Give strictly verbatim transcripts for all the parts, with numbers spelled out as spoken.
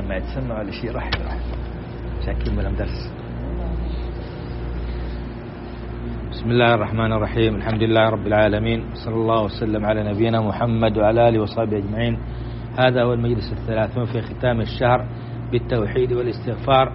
لما يتسمع ولا شيء راح يروح عشان كمل درس. بسم الله الرحمن الرحيم. الحمد لله رب العالمين، صلى الله وسلم على نبينا محمد وعلى آله وصحبه أجمعين. هذا هو المجلس الثلاثون في ختام الشهر بالتوحيد والاستغفار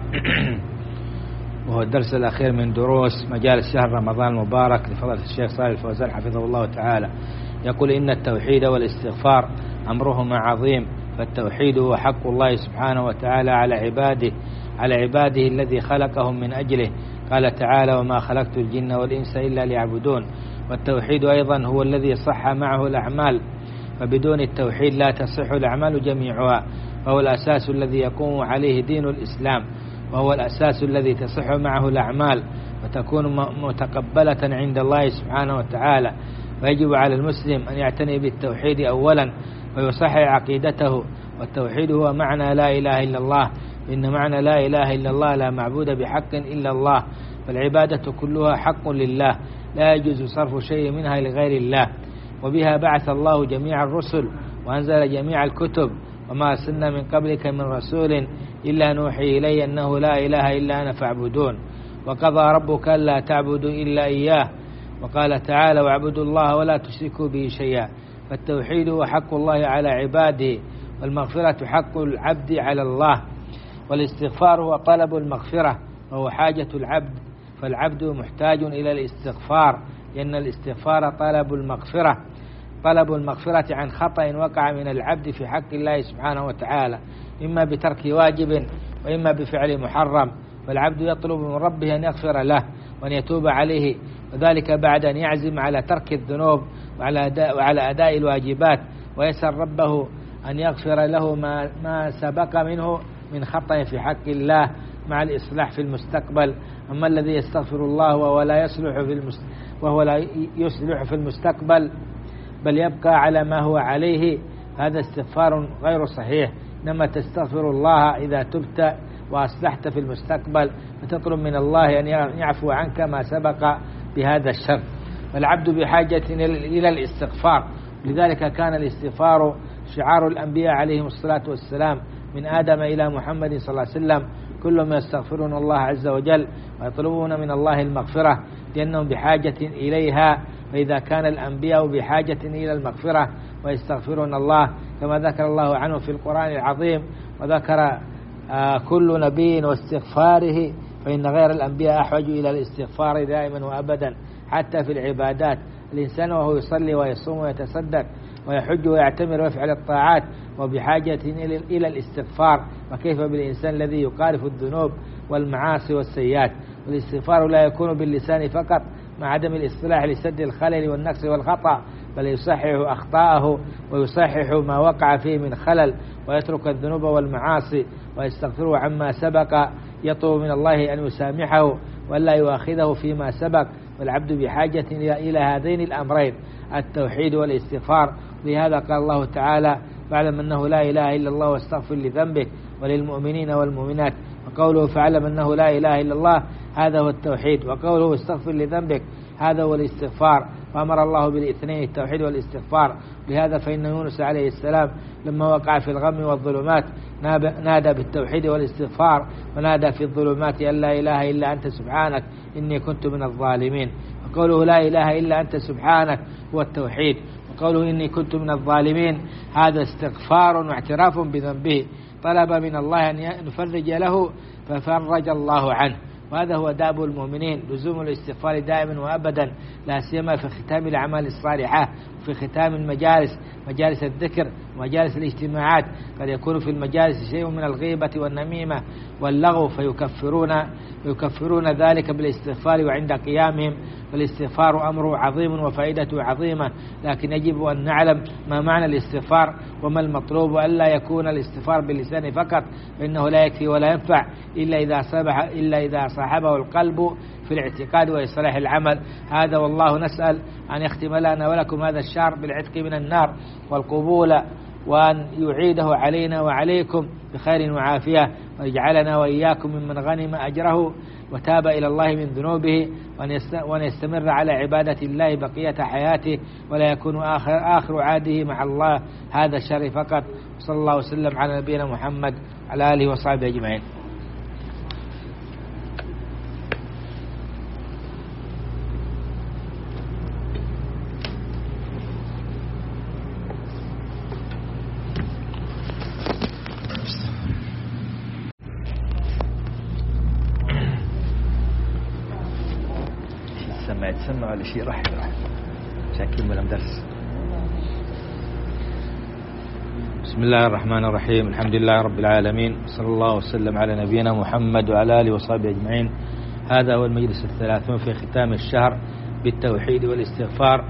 وهو الدرس الأخير من دروس مجالس شهر رمضان المبارك لفضيلة الشيخ صالح الفوزان حفظه الله تعالى. يقول إن التوحيد والاستغفار أمرهما عظيم، فالتوحيد هو حق الله سبحانه وتعالى على عباده على عباده الذي خلقهم من أجله. قال تعالى: وما خلقت الجن والإنس إلا ليعبدون. والتوحيد أيضا هو الذي صح معه الأعمال، فبدون التوحيد لا تصح الأعمال جميعها، فهو الأساس الذي يقوم عليه دين الإسلام، وهو الأساس الذي تصح معه الأعمال وتكون متقبلة عند الله سبحانه وتعالى. ويجب على المسلم أن يعتني بالتوحيد أولا ويصحح عقيدته. والتوحيد هو معنى لا إله إلا الله، إن معنى لا إله إلا الله لا معبود بحق إلا الله، فالعبادة كلها حق لله، لا يجوز صرف شيء منها لغير الله. وبها بعث الله جميع الرسل وأنزل جميع الكتب، وما أرسلنا من قبلك من رسول إلا نوحي إلي أنه لا إله إلا أنا فاعبدون. وقضى ربك ألا تعبدوا إلا إياه، وقال تعالى: واعبدوا الله ولا تشركوا به شيئا. فالتوحيد هو حق الله على عباده، والمغفرة حق العبد على الله. والاستغفار هو طلب المغفرة وهو حاجة العبد، فالعبد محتاج إلى الاستغفار، لأن الاستغفار طلب المغفرة طلب المغفرة عن خطأ وقع من العبد في حق الله سبحانه وتعالى، إما بترك واجب وإما بفعل محرم، فالعبد يطلب من ربه أن يغفر له وأن يتوب عليه، وذلك بعد أن يعزم على ترك الذنوب وعلى أداء, وعلى أداء الواجبات، ويسأل ربه أن يغفر له ما, ما سبق منه من خطأ في حق الله مع الإصلاح في المستقبل. أما الذي يستغفر الله وهو لا يصلح في المست... وهو لا يصلح في المستقبل بل يبقى على ما هو عليه، هذا استغفار غير صحيح. إنما تستغفر الله إذا تبت وأصلحت في المستقبل، فتطلب من الله أن يعفو عنك ما سبق بهذا الشر. والعبد بحاجة إلى الاستغفار، لذلك كان الاستغفار شعار الأنبياء عليهم الصلاة والسلام، من آدم إلى محمد صلى الله عليه وسلم كلهم يستغفرون الله عز وجل ويطلبون من الله المغفرة لأنهم بحاجة إليها. فإذا كان الأنبياء بحاجة إلى المغفرة ويستغفرون الله كما ذكر الله عنه في القرآن العظيم، وذكر آه كل نبي واستغفاره، فإن غير الأنبياء أحوج إلى الاستغفار دائما وأبدا. حتى في العبادات الإنسان وهو يصلي ويصوم ويتصدق ويحج ويعتمر ويفعل الطاعات وبحاجة إلى الاستغفار، وكيف بالإنسان الذي يقارف الذنوب والمعاصي والسيئات. والاستغفار لا يكون باللسان فقط مع عدم الاصطلاح لسد الخلل والنقص والخطأ، بل يصحح أخطاءه ويصحح ما وقع فيه من خلل، ويترك الذنوب والمعاصي ويستغفره عما سبق، يطلب من الله أن يسامحه ولا يؤاخذه فيما سبق. والعبد بحاجة إلى هذين الأمرين، التوحيد والاستغفار. لهذا قال الله تعالى: فاعلم أنه لا إله إلا الله واستغفر لذنبك وللمؤمنين والمؤمنات. وقوله فاعلم أنه لا إله إلا الله هذا هو التوحيد، وقوله استغفر لذنبك هذا هو الاستغفار. فأمر الله بالاثنين التوحيد والاستغفار. لهذا فإن يونس عليه السلام لما وقع في الغم والظلمات نادى بالتوحيد والاستغفار، ونادى في الظلمات أن لا إله إلا أنت سبحانك إني كنت من الظالمين. وقوله لا إله إلا أنت سبحانك هو التوحيد، وقوله إني كنت من الظالمين هذا استغفار واعتراف بذنبه، طلب من الله أن يفرج له ففرج الله عنه. وهذا هو داب المؤمنين، لزوم الاستغفار دائما وأبدا، لا سيما في ختام الأعمال الصالحة، في ختام المجالس، مجالس الذكر ومجالس الاجتماعات. قد يكون في المجالس شيء من الغيبة والنميمة واللغو فيكفرون يكفرون ذلك بالاستغفار وعند قيامهم. والاستغفار أمره عظيم وفائدته عظيمة، لكن يجب أن نعلم ما معنى الاستغفار وما المطلوب، وألا يكون الاستغفار باللسان فقط، فإنه لا يكفي ولا ينفع إلا إذا صاحبه إلا إذا صاحبه القلب في الاعتقاد وإصلاح العمل. هذا والله نسأل أن يختم لنا ولكم هذا الشهر بالعتق من النار والقبول، وأن يعيده علينا وعليكم بخير وعافية، ويجعلنا وإياكم ممن غنم أجره وتاب إلى الله من ذنوبه، وأن يستمر على عبادة الله بقية حياته، ولا يكون آخر, آخر عاده مع الله هذا الشر فقط. صلى الله وسلم على نبينا محمد على آله وصحبه أجمعين. ما يتسمع ولا شيء راح راح شاكين ولا مدرس. بسم الله الرحمن الرحيم. الحمد لله رب العالمين، صلى الله وسلم على نبينا محمد وعلى آله وصحبه أجمعين. هذا هو المجلس الثلاثون في ختام الشهر بالتوحيد والاستغفار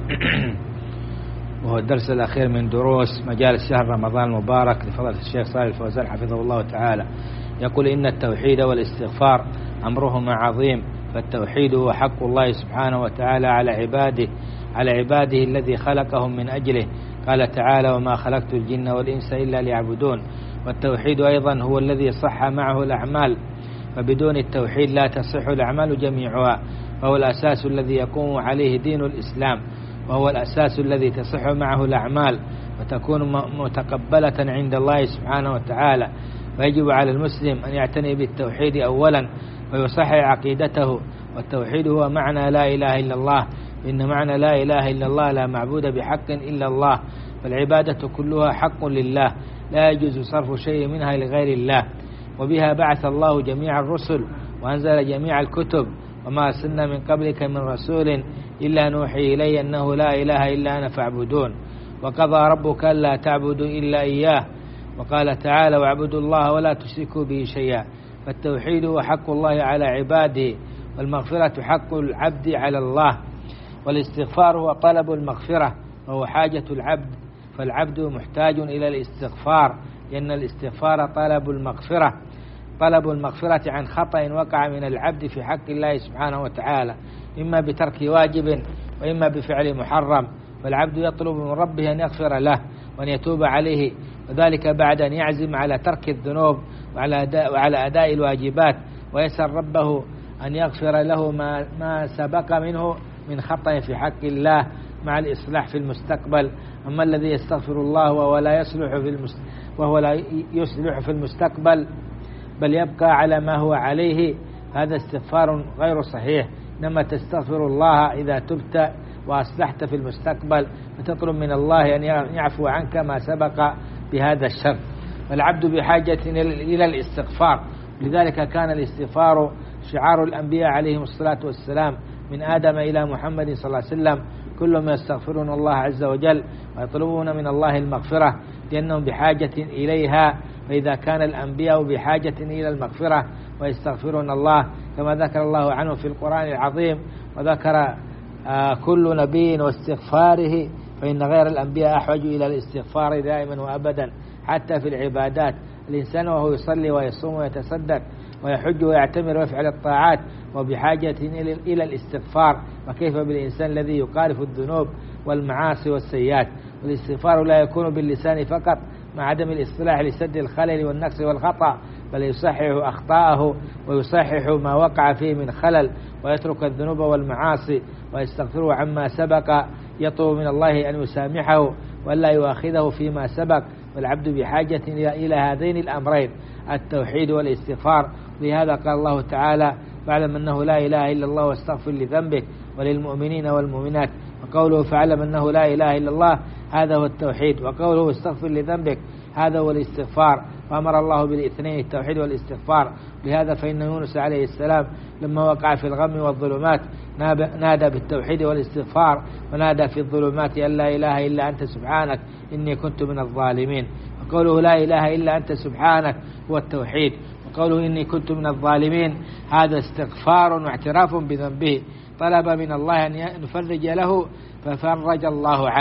وهو الدرس الأخير من دروس مجالس شهر رمضان المبارك لفضيلة الشيخ صالح الفوزان حفظه الله تعالى. يقول إن التوحيد والاستغفار أمرهما عظيم، فالتوحيد هو حق الله سبحانه وتعالى على عباده على عباده الذي خلقهم من أجله. قال تعالى: وما خلقت الجن والإنس إلا ليعبدون. والتوحيد أيضا هو الذي صح معه الأعمال، فبدون التوحيد لا تصح الأعمال جميعها، فهو الأساس الذي يقوم عليه دين الإسلام، وهو الأساس الذي تصح معه الأعمال وتكون متقبلة عند الله سبحانه وتعالى. ويجب على المسلم أن يعتني بالتوحيد أولا ويصحح عقيدته. والتوحيد هو معنى لا إله إلا الله، إن معنى لا إله إلا الله لا معبود بحق إلا الله، فالعبادة كلها حق لله، لا يجوز صرف شيء منها لغير الله. وبها بعث الله جميع الرسل وأنزل جميع الكتب، وما أرسلنا من قبلك من رسول إلا نوحي إلي أنه لا إله إلا أنا فاعبدون. وقضى ربك ألا تعبدوا إلا إياه، وقال تعالى: واعبدوا الله ولا تشركوا به شيئا. فالتوحيد هو حق الله على عباده، والمغفرة حق العبد على الله. والاستغفار هو طلب المغفرة، وهو حاجة العبد، فالعبد محتاج إلى الاستغفار، لأن الاستغفار طلب المغفرة طلب المغفرة عن خطأ وقع من العبد في حق الله سبحانه وتعالى، إما بترك واجب وإما بفعل محرم، فالعبد يطلب من ربه أن يغفر له وأن يتوب عليه، وذلك بعد أن يعزم على ترك الذنوب وعلى أداء, وعلى أداء الواجبات، ويسأل ربه أن يغفر له ما, ما سبق منه من خطأ في حق الله مع الإصلاح في المستقبل. أما الذي يستغفر الله وهو لا يصلح في المست... وهو لا يصلح في المستقبل بل يبقى على ما هو عليه، هذا استغفار غير صحيح. إنما تستغفر الله إذا تبت وأصلحت في المستقبل، فتطلب من الله أن يعفو عنك ما سبق بهذا الشر. والعبد بحاجة إلى الاستغفار، لذلك كان الاستغفار شعار الأنبياء عليهم الصلاة والسلام، من آدم إلى محمد صلى الله عليه وسلم، كلهم يستغفرون الله عز وجل ويطلبون من الله المغفرة لأنهم بحاجة إليها. فإذا كان الأنبياء بحاجة إلى المغفرة ويستغفرون الله كما ذكر الله عنه في القرآن العظيم، وذكر آه كل نبي واستغفاره، فإن غير الأنبياء أحوج إلى الاستغفار دائما وأبدا. حتى في العبادات، الإنسان وهو يصلي ويصوم ويتصدق ويحج ويعتمر ويفعل الطاعات وبحاجة إلى الاستغفار، وكيف بالإنسان الذي يقارف الذنوب والمعاصي والسيئات. والاستغفار لا يكون باللسان فقط مع عدم الاصطلاح لسد الخلل والنقص والخطأ، بل يصحح أخطاءه ويصحح ما وقع فيه من خلل، ويترك الذنوب والمعاصي ويستغفره عما سبق، يطلب من الله أن يسامحه ولا يؤاخذه فيما سبق. والعبد بحاجة إلى هذين الأمرين، التوحيد والاستغفار. لهذا قال الله تعالى: فاعلم أنه لا إله إلا الله واستغفر لذنبك وللمؤمنين والمؤمنات. وقوله فاعلم أنه لا إله إلا الله هذا هو التوحيد، وقوله استغفر لذنبك هذا هو الاستغفار. فأمر الله بالاثنين، التوحيد والاستغفار. لهذا فإن يونس عليه السلام لما وقع في الغم والظلمات نادى بالتوحيد والاستغفار، ونادى في الظلمات أن لا إله إلا أنت سبحانك إني كنت من الظالمين. وقوله لا إله إلا أنت سبحانك هو التوحيد، وقوله إني كنت من الظالمين هذا استغفار واعتراف بذنبه، طلب من الله أن يفرج له ففرج الله عنه.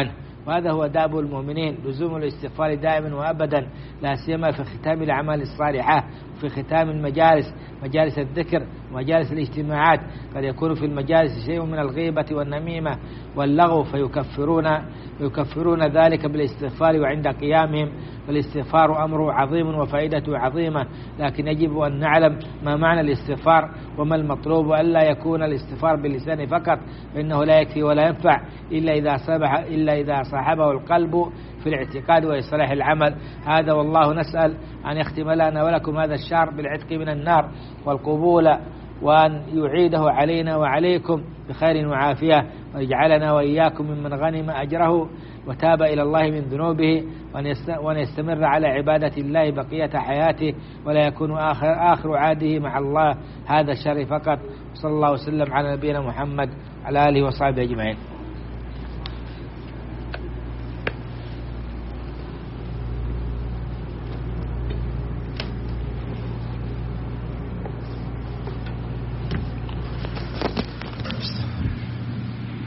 وهذا هو داب المؤمنين، لزوم الاستغفار دائما وأبدا، لا سيما في ختام الأعمال الصالحة، في ختام المجالس، مجالس الذكر ومجالس الاجتماعات. قد يكون في المجالس شيء من الغيبة والنميمة واللغو فيكفرون يكفرون ذلك بالاستغفار وعند قيامهم. فالاستغفار أمره عظيم وفائدته عظيمة، لكن يجب أن نعلم ما معنى الاستغفار وما المطلوب، وألا يكون الاستغفار باللسان فقط، فإنه لا يكفي ولا ينفع إلا إذا صبح إلا إذا صاحبه القلب في الاعتقاد وإصلاح العمل. هذا والله نسأل أن يختم لنا ولكم هذا الشهر بالعتق من النار والقبول، وأن يعيده علينا وعليكم بخير وعافية، ويجعلنا وإياكم ممن غنم أجره وتاب إلى الله من ذنوبه، وأن يستمر على عبادة الله بقية حياته، ولا يكون آخر, آخر عاده مع الله هذا الشر فقط. صلى الله وسلم على نبينا محمد وعلى آله وصحبه أجمعين.